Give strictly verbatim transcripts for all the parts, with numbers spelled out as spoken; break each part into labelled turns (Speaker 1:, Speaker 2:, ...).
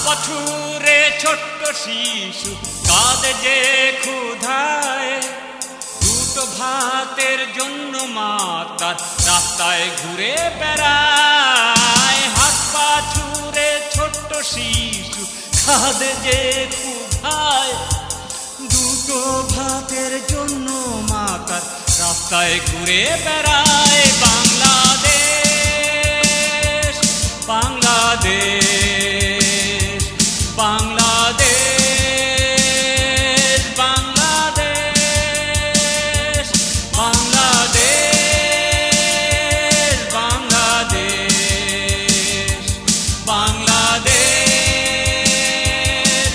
Speaker 1: পাছুরে ছোট্ট শিশু কাঁদে যে ক্ষুধায়, দুটো ভাতের জন্য মা তার রাস্তায় ঘুরে বেড়ায়। হাত পাছুরে ছোট্ট শিশু কাঁদে যে ক্ষুধায়, দুটো ভাতের জন্য মা তার রাস্তায় ঘুরে বেড়ায়। বাংলাদেশ বাংলাদেশ বাংলাদেশ বাংলাদেশ বাংলাদেশ বাংলাদেশ বাংলাদেশ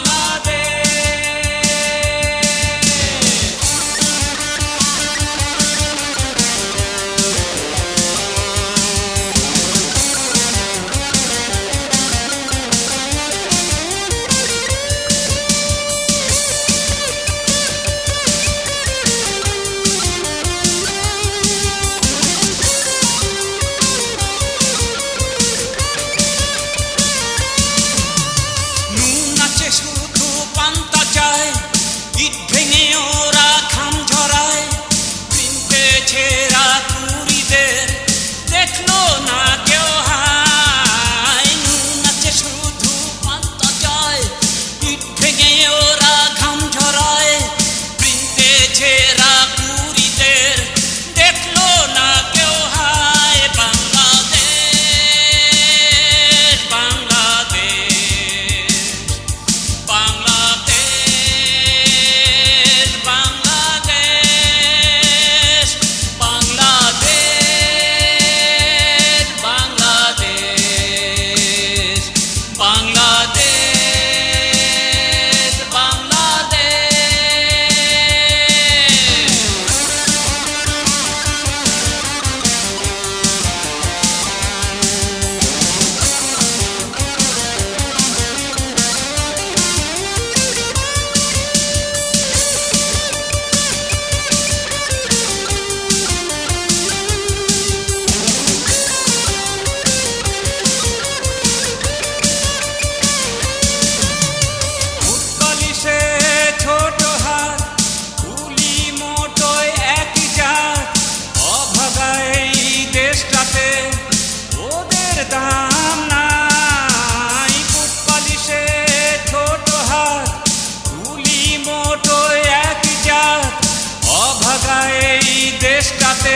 Speaker 1: দেশটাতে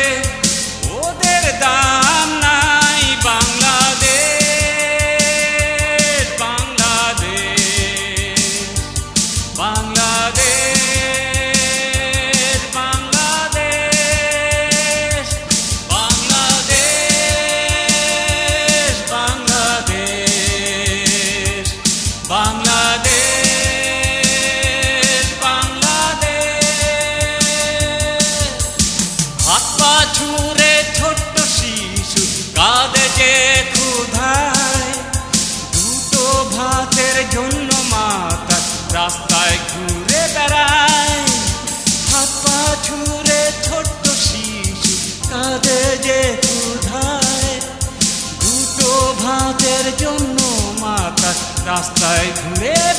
Speaker 1: ওদের দাম নাই। বাংলাদেশ বাংলাদেশ বাংলাদেশ বাংলাদেশ বাংলাদেশ বাংলাদেশ বাংলাদেশ ছুঁড়ে ছোট্ট শিশু কাঁদে যে ক্ষুধায়, দুটো ভাতের জন্য মা তার রাস্তায় ঘুরে বেড়ায়। হাত পা ছুঁড়ে ছোট্ট শিশু কাঁদে যে ক্ষুধায়, দুটো ভাতের জন্য মা তার রাস্তায় ঘুরে